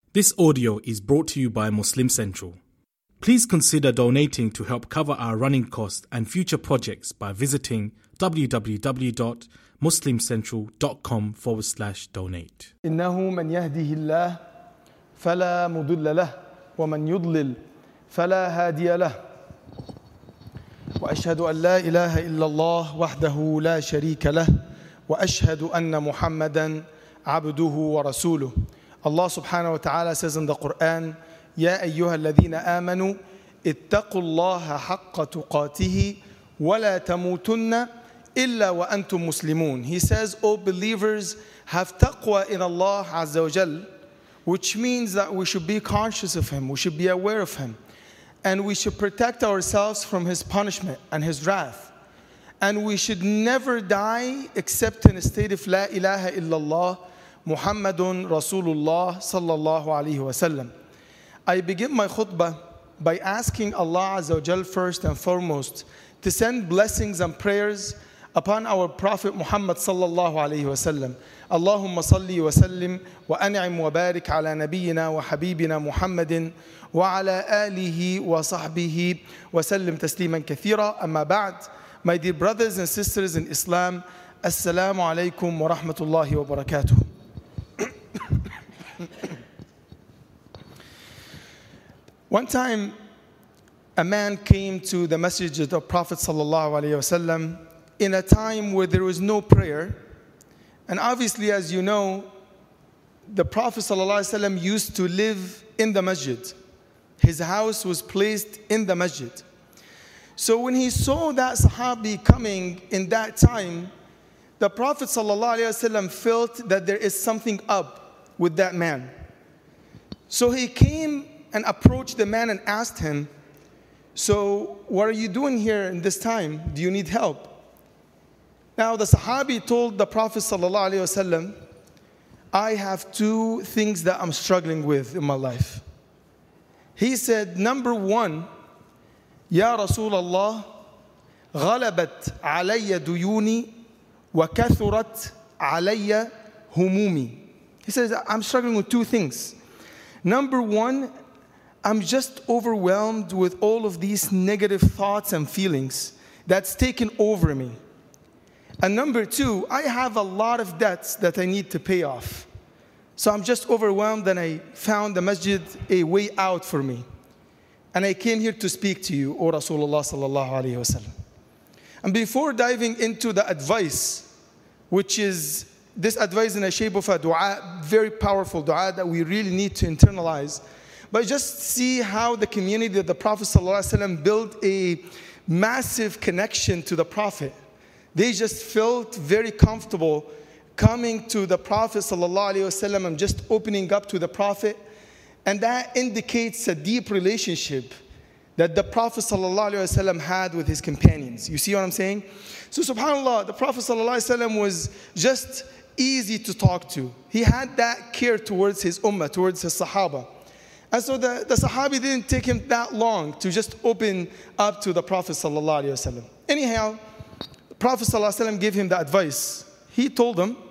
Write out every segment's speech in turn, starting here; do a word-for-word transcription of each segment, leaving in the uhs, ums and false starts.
This audio is brought to you by Muslim Central. Please consider donating to help cover our running costs and future projects by visiting www.muslimcentral.com forward slash donate. إنه من يهده الله فلا مضل له ومن يضلل فلا هادي له وأشهد أن لا إله إلا الله وحده لا شريك له وأشهد أن محمدا عبده ورسوله. Allah subhanahu wa ta'ala says in the Quran, يا أيها الذين آمنوا اتقوا الله حق تقاته ولا تموتن إلا وأنتم مسلمون. He says, O believers, have taqwa in Allah Azza wa Jal, which means that we should be conscious of Him, we should be aware of Him, and we should protect ourselves from His punishment and His wrath. And we should never die except in a state of La ilaha illallah Muhammadun Rasulullah sallallahu alayhi wasallam. I begin my khutbah by asking Allah Azza wa Jal first and foremost to send blessings and prayers upon our Prophet Muhammad sallallahu alayhi wasallam. Allahumma salli wa sallim wa an'im wa barik ala nabiyyina wa habibina Muhammadin wa ala alihi wa sahbihi wa sallim tasliman kathira. Amma ba'd. My dear brothers and sisters in Islam, Assalamu alaikum wa rahmatullahi wa barakatuh. One time, a man came to the masjid of the Prophet sallallahu alaihi wasallam in a time where there was no prayer. And obviously, as you know, the Prophet sallallahu alaihi wasallam used to live in the masjid. His house was placed in the masjid. So when he saw that Sahabi coming in that time, the Prophet sallallahu alaihi wasallam felt that there is something up with that man. So he came and approached the man and asked him, so what are you doing here in this time? Do you need help? Now the Sahabi told the Prophet sallallahu alaihi wasallam, I have two things that I'm struggling with in my life. He said, number one, Ya Rasulullah, غلبت علي ديوني وكثرت علي همومي. He says, I'm struggling with two things. Number one, I'm just overwhelmed with all of these negative thoughts and feelings that's taken over me. And number two, I have a lot of debts that I need to pay off. So I'm just overwhelmed, and I found the masjid a way out for me. And I came here to speak to you, O Rasulullah sallallahu alayhi wa sallam. And before diving into the advice, which is this advice in a shape of a dua, very powerful dua that we really need to internalize, but just see how the community of the Prophet ﷺ built a massive connection to the Prophet. They just felt very comfortable coming to the Prophet ﷺ and just opening up to the Prophet. And that indicates a deep relationship that the Prophet ﷺ had with his companions. You see what I'm saying? So subhanAllah, the Prophet ﷺ was just easy to talk to. He had that care towards his ummah, towards his sahaba. And so the, the Sahabi didn't take him that long to just open up to the Prophet ﷺ. Anyhow, the Prophet ﷺ gave him the advice. He told him,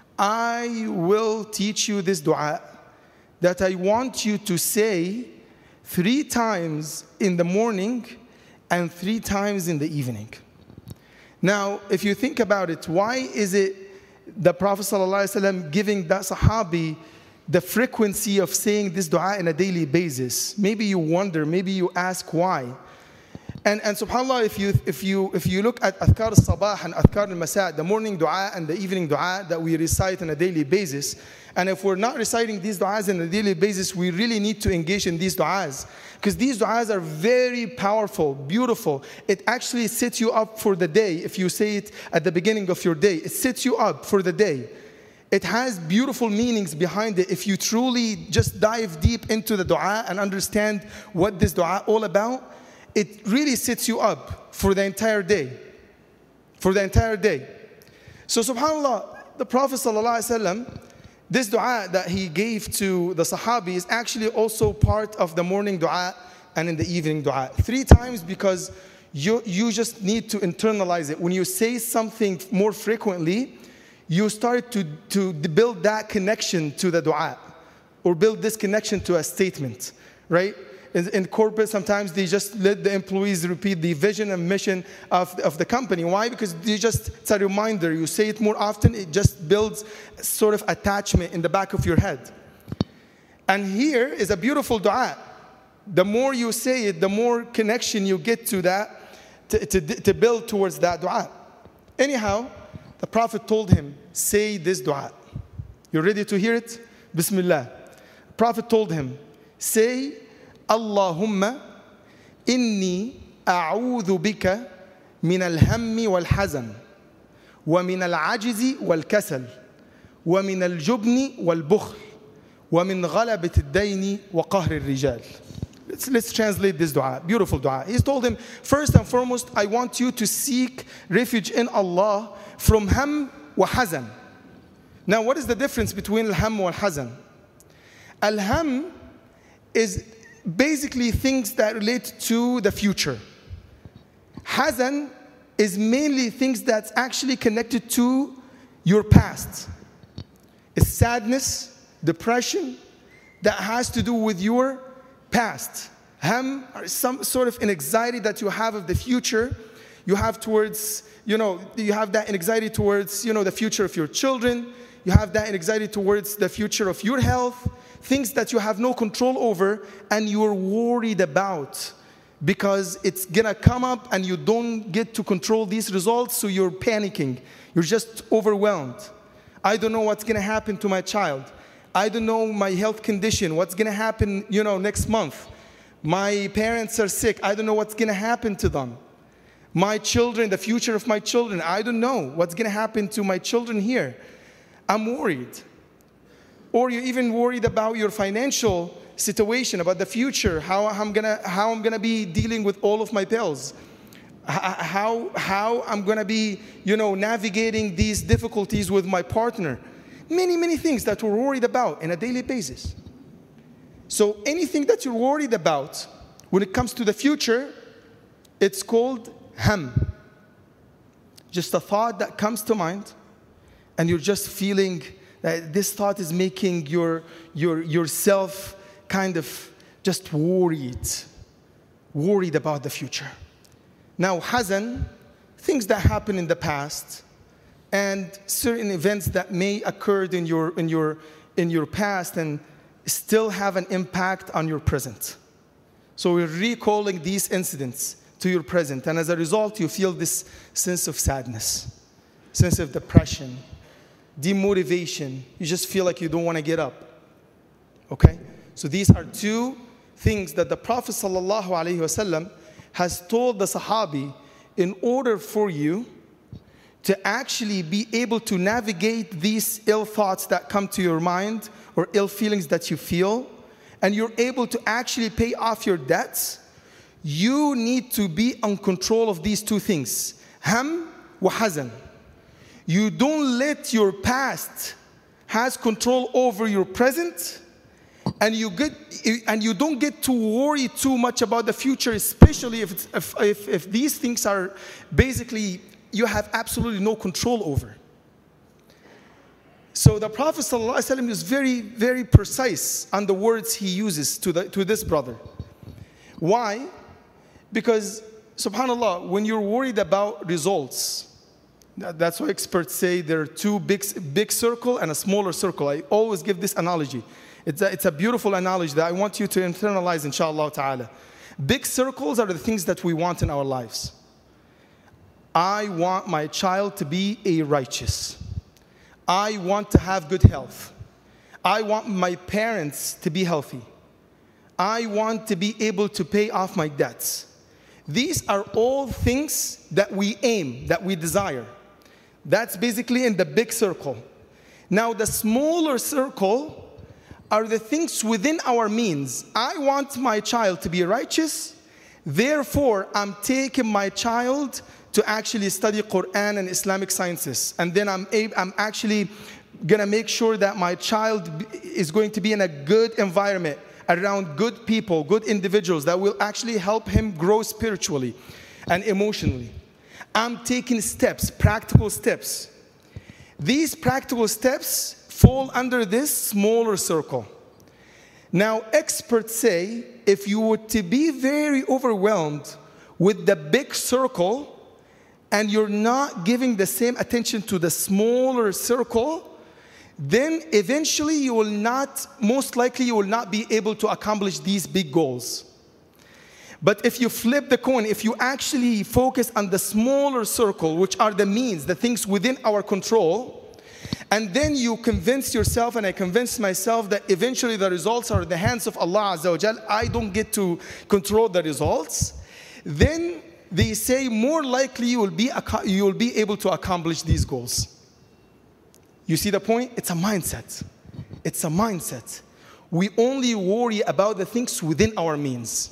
I will teach you this dua that I want you to say three times in the morning and three times in the evening. Now, if you think about it, why is it the Prophet ﷺ giving that Sahabi the frequency of saying this dua on a daily basis? Maybe you wonder, maybe you ask why. And, and subhanAllah, if you, if, you, if you look at Adhkar al-Sabah and Adhkar al-Masa, the morning dua and the evening dua that we recite on a daily basis, and if we're not reciting these du'as on a daily basis, we really need to engage in these du'as. Because these du'as are very powerful, beautiful. It actually sets you up for the day. If you say it at the beginning of your day, it sets you up for the day. It has beautiful meanings behind it. If you truly just dive deep into the dua and understand what this dua all about, it really sets you up for the entire day. For the entire day. So subhanAllah, the Prophet ﷺ, this dua that he gave to the Sahabi is actually also part of the morning dua and in the evening dua. Three times, because you, you just need to internalize it. When you say something more frequently, you start to, to build that connection to the dua. or build this connection to a statement, right? In, in corporate, sometimes they just let the employees repeat the vision and mission of, of the company. Why? Because they just, it's a reminder. You say it more often, it just builds sort of attachment in the back of your head. And here is a beautiful dua. The more you say it, the more connection you get to that, to, to, to build towards that dua. Anyhow, the Prophet told him, say this dua. You ready to hear it? Bismillah. The Prophet told him, say, Allahumma inni a'udhu bika min al-hammi wal-hazan wa min al-ajizi wal-kasal wa min al-jubni wal-bukhl wa min ghalabat ad-dayni wa qahr al-rijal. Let's, let's translate this dua, beautiful dua. He's told him, first and foremost, I want you to seek refuge in Allah from ham wa hazan. Now, what is the difference between al-ham wa al-hazan? Al-ham is basically things that relate to the future. Hazan is mainly things that's actually connected to your past. It's sadness, depression that has to do with your past. Ham are some sort of an anxiety that you have of the future. You have towards, you know, you have that anxiety towards, you know, the future of your children. You have that anxiety towards the future of your health. Things that you have no control over and you're worried about because it's gonna come up and you don't get to control these results, so you're panicking. You're just overwhelmed. I don't know what's gonna happen to my child. I don't know my health condition, what's gonna happen, you know, next month. My parents are sick, I don't know what's gonna happen to them. My children, the future of my children, I don't know what's gonna happen to my children here. I'm worried. Or you're even worried about your financial situation, about the future, how I'm gonna, how I'm gonna be dealing with all of my bills, how, how I'm gonna be, you know, navigating these difficulties with my partner. Many, many things that we're worried about on a daily basis. So anything that you're worried about when it comes to the future, it's called ham. Just a thought that comes to mind, and you're just feeling that this thought is making your, your, yourself kind of just worried, worried about the future. Now, hazan, things that happened in the past, and certain events that may occurred in your, in your, in your past and still have an impact on your present. So we're recalling these incidents to your present, and as a result, you feel this sense of sadness, sense of depression, demotivation. You just feel like you don't want to get up. Okay? So these are two things that the Prophet sallallahu alaihi wasallam has told the Sahabi in order for you to actually be able to navigate these ill thoughts that come to your mind or ill feelings that you feel, and you're able to actually pay off your debts. You need to be in control of these two things, ham wa hazan. You don't let your past has control over your present, and you get and you don't get to worry too much about the future, especially if it's, if, if if these things are basically you have absolutely no control over. So the Prophet ﷺ is very, very precise on the words he uses to the to this brother. Why? Because subhanAllah, when you're worried about results, that's why experts say there are two big, big circle and a smaller circle. I always give this analogy. It's a, it's a beautiful analogy that I want you to internalize, inshallah ta'ala. Big circles are the things that we want in our lives. I want my child to be a righteous. I want to have good health. I want my parents to be healthy. I want to be able to pay off my debts. These are all things that we aim, that we desire. That's basically in the big circle. Now, the smaller circle are the things within our means. I want my child to be righteous, therefore, I'm taking my child to actually study Quran and Islamic sciences. And then I'm, I'm actually going to make sure that my child is going to be in a good environment, around good people, good individuals that will actually help him grow spiritually and emotionally. I'm taking steps, practical steps. These practical steps fall under this smaller circle. Now, experts say if you were to be very overwhelmed with the big circle and you're not giving the same attention to the smaller circle, then eventually you will not, most likely you will not be able to accomplish these big goals. But if you flip the coin, if you actually focus on the smaller circle, which are the means, the things within our control, and then you convince yourself, and I convince myself, that eventually the results are in the hands of Allah Azza wa Jal, I don't get to control the results, then they say more likely you will be, you will be able to accomplish these goals. You see the point? It's a mindset. It's a mindset. We only worry about the things within our means.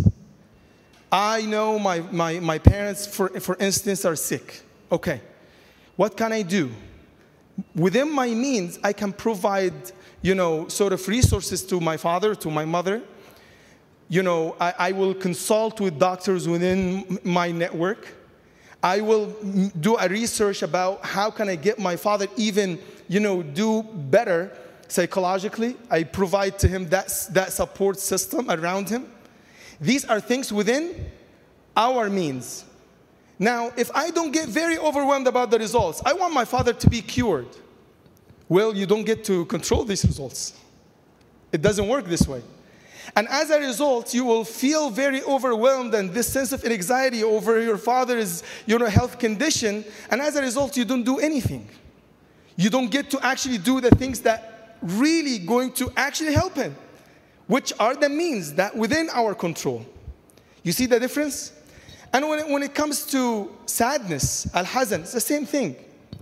I know my, my, my parents, for, for instance, are sick. Okay, what can I do? Within my means, I can provide, you know, sort of resources to my father, to my mother. You know, I, I will consult with doctors within my network. I will do a research about how can I get my father even, you know, do better psychologically. I provide to him that, that support system around him. These are things within our means. Now, if I don't get very overwhelmed about the results, I want my father to be cured. Well, you don't get to control these results. It doesn't work this way. And as a result, you will feel very overwhelmed and this sense of anxiety over your father's, you know, health condition. And as a result, you don't do anything. You don't get to actually do the things that really going to actually help him, which are the means that within our control. You see the difference? And when it, when it comes to sadness, al-hazan, it's the same thing.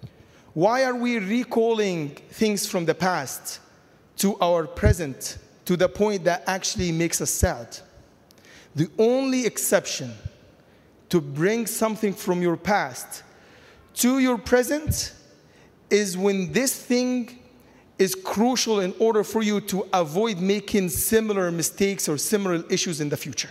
Why are we recalling things from the past to our present to the point that actually makes us sad? The only exception to bring something from your past to your present is when this thing is crucial in order for you to avoid making similar mistakes or similar issues in the future.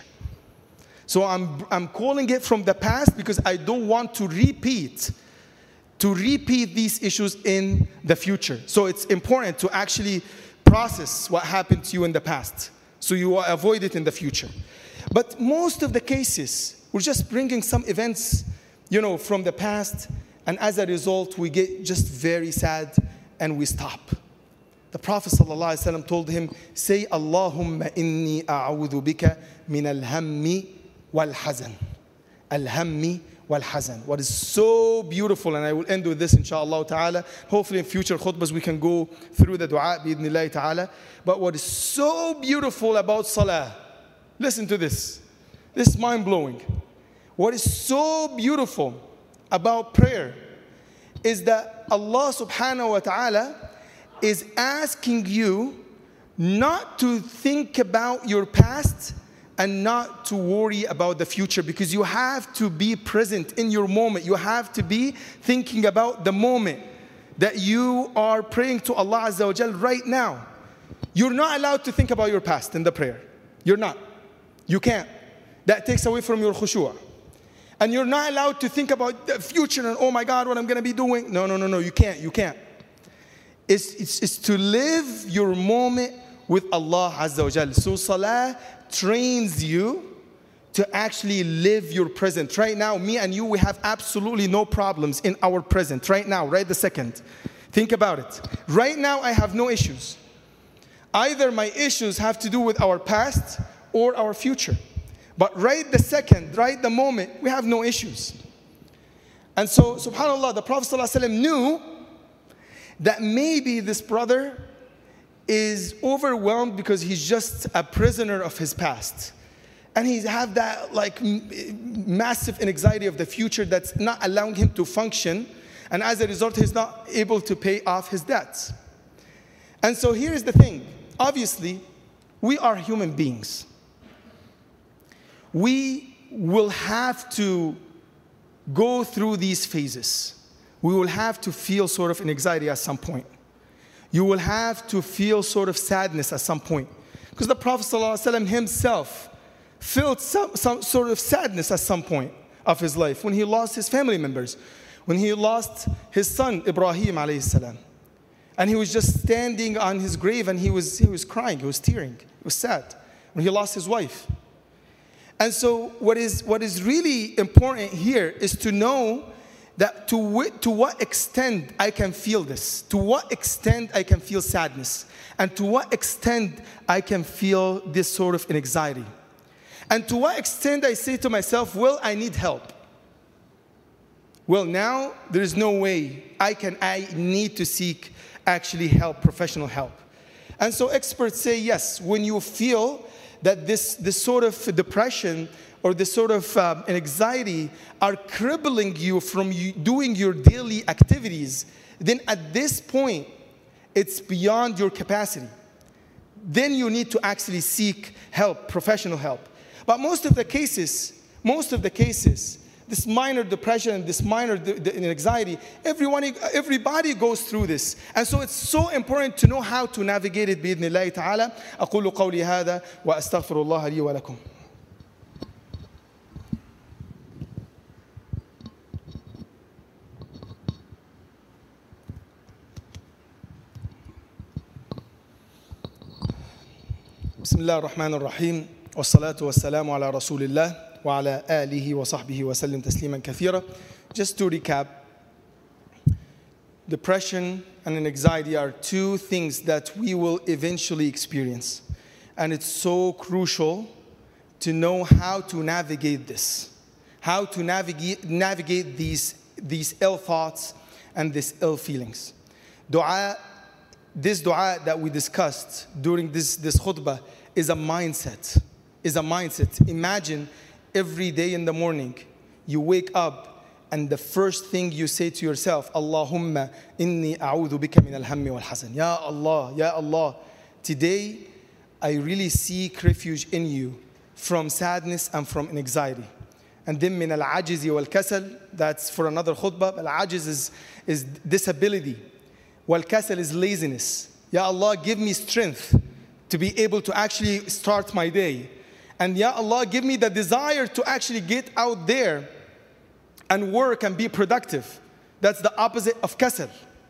So I'm, I'm calling it from the past because I don't want to repeat, to repeat these issues in the future. So it's important to actually process what happened to you in the past so you will avoid it in the future. But most of the cases, we're just bringing some events, you know, from the past, and as a result, we get just very sad and we stop. The Prophet ﷺ told him, say, Allahumma inni a'udhu bika min al-hammi wal-hazan. Al-hammi wal-hazan. What is so beautiful, and I will end with this inshallah ta'ala. Hopefully in future khutbahs we can go through the dua bi'idhnillahi ta'ala. But what is so beautiful about salah, listen to this. This is mind-blowing. What is so beautiful about prayer is that Allah subhanahu wa ta'ala is asking you not to think about your past and not to worry about the future, because you have to be present in your moment. You have to be thinking about the moment that you are praying to Allah Azza wa Jal right now. You're not allowed to think about your past in the prayer. You're not. You can't. That takes away from your khushu'. And you're not allowed to think about the future and, oh my God, what I'm going to be doing. No, no, no, no, you can't, you can't. It's, it's, it's to live your moment with Allah Azza wa Jal. So salah trains you to actually live your present. Right now, me and you, we have absolutely no problems in our present. Right now, right the second. Think about it. Right now, I have no issues. Either my issues have to do with our past or our future. But right the second, right the moment, we have no issues. And so, subhanAllah, the Prophet ﷺ knew that maybe this brother is overwhelmed because he's just a prisoner of his past. And he's have that like massive anxiety of the future that's not allowing him to function. And as a result, he's not able to pay off his debts. And so here's the thing. Obviously, we are human beings. We will have to go through these phases. We will have to feel sort of an anxiety at some point. You will have to feel sort of sadness at some point. Because the Prophet ﷺ himself felt some, some sort of sadness at some point of his life when he lost his family members, when he lost his son Ibrahim alayhi salam. And he was just standing on his grave and he was, he was crying, he was tearing. He was sad when he lost his wife. And so what is, what is really important here is to know that to, w- to what extent I can feel this, to what extent I can feel sadness, and to what extent I can feel this sort of anxiety. And to what extent I say to myself, well, I need help. Well, now there is no way I can, I need to seek actually help, professional help. And so experts say, yes, when you feel that this, this sort of depression or this sort of um, anxiety are crippling you from you doing your daily activities, then at this point, it's beyond your capacity. Then you need to actually seek help, professional help. But most of the cases, most of the cases, this minor depression and this minor de- de- anxiety, everyone, everybody goes through this. And so it's so important to know how to navigate it بإذن الله تعالى. أقول قولي هذا وأستغفر الله لي ولكم. بسم الله الرحمن الرحيم والصلاة والسلام على رسول الله وعلى آله وصحبه وسلم تسليما كثيرا. Just to recap, depression and anxiety are two things that we will eventually experience. And it's so crucial to know how to navigate this, how to navigate, navigate these, these ill thoughts and these ill feelings. Dua, this dua that we discussed during this, this khutbah is a mindset, is a mindset. Imagine every day in the morning, you wake up and the first thing you say to yourself, Allahumma inni a'udhu bika min al-hammi wal-hasan. Ya Allah, Ya Allah, today I really seek refuge in you from sadness and from anxiety. And then min al-ajizi wal-kasal, that's for another khutbah. Al-ajiz is, is disability. Wal-kasal is laziness. Ya Allah, give me strength to be able to actually start my day. And Ya Allah, give me the desire to actually get out there and work and be productive. That's the opposite of kasal.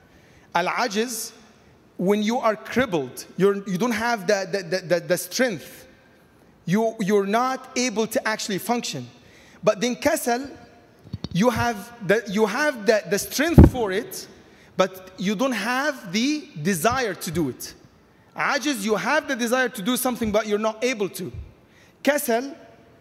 Al-ajiz, when you are crippled, you're, you don't have the, the, the, the strength. You, you're not able to actually function. But then kasal, you have, the, you have the, the strength for it, but you don't have the desire to do it. Ajiz, you have the desire to do something, but you're not able to. Kasal,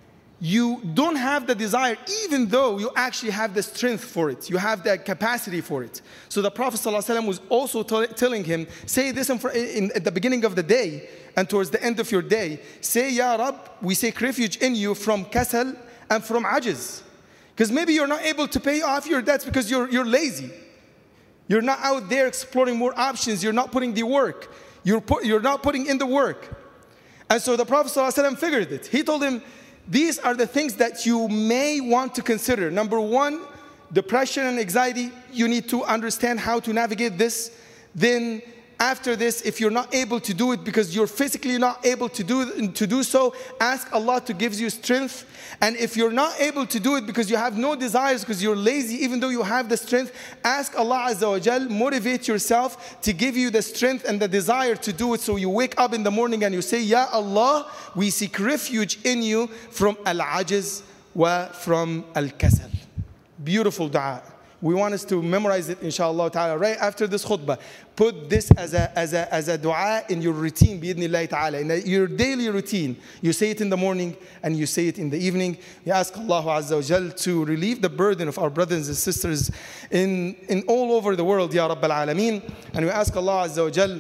you don't have the desire, even though you actually have the strength for it. You have the capacity for it. So the Prophet ﷺ was also t- telling him, say this in, in, at the beginning of the day and towards the end of your day. Say, Ya Rab, we seek refuge in you from kasal and from ajiz. Because maybe you're not able to pay off your debts because you're, you're lazy. You're not out there exploring more options. You're not putting the work. You're, put, you're not putting in the work. And so the Prophet ﷺ figured it. He told him, these are the things that you may want to consider. Number one, depression and anxiety. You need to understand how to navigate this. Then after this, if you're not able to do it because you're physically not able to do, to do so, ask Allah to give you strength. And if you're not able to do it because you have no desires, because you're lazy, even though you have the strength, ask Allah Azza wa Jal, motivate yourself to give you the strength and the desire to do it. So you wake up in the morning and you say, Ya Allah, we seek refuge in you from al-ajiz wa from al-kasal. Beautiful dua. We want us to memorize it, inshallah ta'ala, right after this khutbah. Put this as a, as a, as a dua in your routine, bi'idhnillahi ta'ala, in your daily routine. You say it in the morning and you say it in the evening. We ask Allah Azza wa Jal to relieve the burden of our brothers and sisters in, in all over the world, Ya Rabbal Alameen. And we ask Allah Azza wa Jal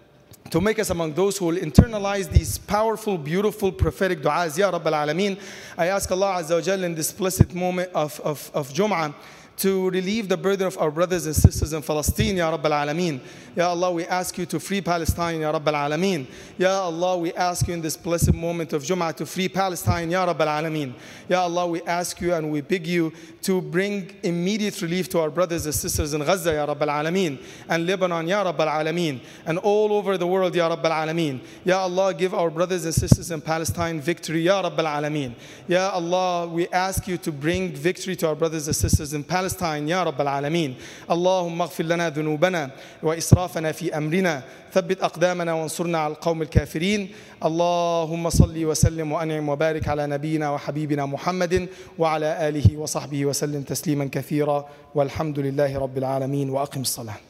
to make us among those who will internalize these powerful, beautiful, prophetic du'as, Ya Rabbal Alameen. I ask Allah Azza wa Jal in this blessed moment of, of, of Jum'ah to relieve the burden of our brothers and sisters in Palestine, Ya Rabbal Alameen. Ya Allah, we ask you to free Palestine, Ya Rabbal Alameen. Ya Allah, we ask you in this blessed moment of Jum'ah to free Palestine, Ya Rabbal Alameen. Ya Allah, we ask you and we beg you to bring immediate relief to our brothers and sisters in Gaza, Ya Rabbal Alameen, and Lebanon, Ya Rabbal Alameen, and all over the world, Ya Rabbal Alameen. Ya Allah, give our brothers and sisters in Palestine victory, Ya Rabbal Alameen. Ya Allah, we ask you to bring victory to our brothers and sisters in Palestine, Palestine, Ya Rabbal Alameen. Allahumma اغفر لنا ذنوبنا وإسرافنا في أمرنا ثبت أقدامنا وانصرنا على القوم الكافرين. اللهم صل وسلم وأنعم وبارك على نبينا وحبيبنا محمد وعلى آله وصحبه وسلم تسليما كثيرا والحمد لله رب العالمين. وأقم الصلاة.